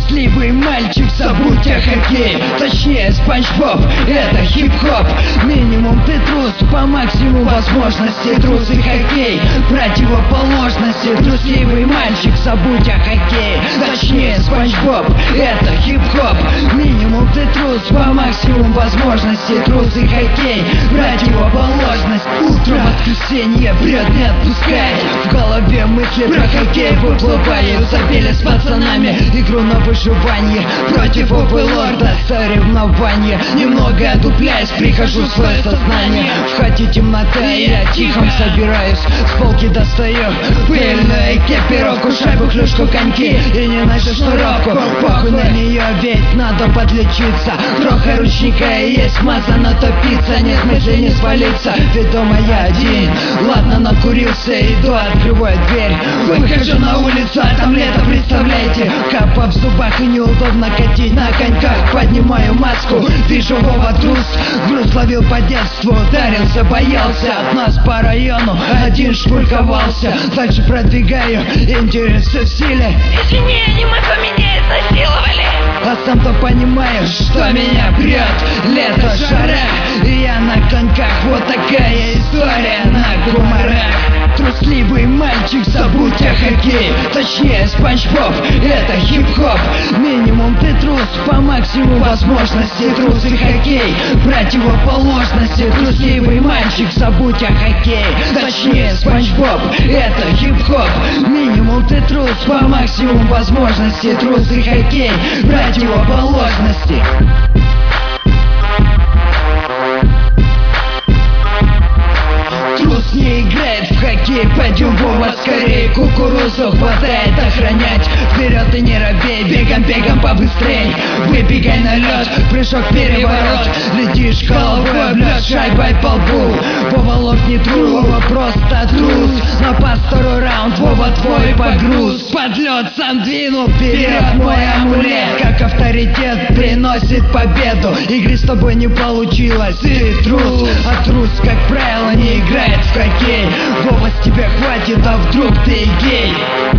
Трусливый мальчик, забудь о хоккее. Точнее, Спанч Боб, это хип-хоп. Минимум ты трус, по максимуму возможности. Трус и хоккей, противоположности. Трусливый мальчик, забудь о хоккее. Точнее, Спанч Боб, это хип-хоп. Минимум ты трус, по максимуму возможности. Трус и хоккей, противоположность. Утром воскресенье бред не отпускает. В голове мысли про хоккей выплывают. Забили с пацанами игру на выживание против оверлорда, соревнования. Немного отдупляясь, прихожу в свое сознание. В хате темнота, я тихом собираюсь. С полки достаю пыльную экипировку, шайбу, клюшку, коньки и не найду шнуровку. Похуй на нее, ведь надо подлечиться. Троха ручника и есть масса натопиться. Нет мысли не свалиться, ведь дома я один. Ладно, накурился, иду, открываю дверь. Выхожу на улицу, а там лето, представляете. Капа в зубах и неудобно катить на коньках. Поднимаю маску, вижу Вова трус. Груз ловил по детству, ударился, боялся. От нас по району один шпульковался. Дальше продвигаю, интересы в силе. Извини, аниматор меня изнасиловали. А сам-то понимаю, что меня прет. Лето, жара, и я на коньках. Вот такая история на гуморах. Трусливый мальчик, забудь о хоккее. Точнее, Спанч Боб, это хип-хоп. Минимум ты трус, по максимуму возможности. Трус и хоккей, противоположности. Трусливый мальчик, забудь о хоккее. Точнее, Спанч Боб, это хип-хоп. Минимум ты трус, по максимуму возможности. Трус и хоккей, противоположности. Трус не играет в хоккей, пойдем, Вова, скорее. Кукурузу хватает охранять. Вперед и не робей, бегом побыстрей. Выбегай на лед, прыжок, переворот. Летишь головой в лед, шайбой по лбу. Вова лоб не трус, Вова просто трус. Напас второй раунд, Вова твой погруз. Подлет сам двинул, вперед мой амулет. Как авторитет приносит победу. Игры с тобой не получилось, ты трус. А трус, как правило, не играет в хоккей. Вова, с тебя хватит, а вдруг ты гей?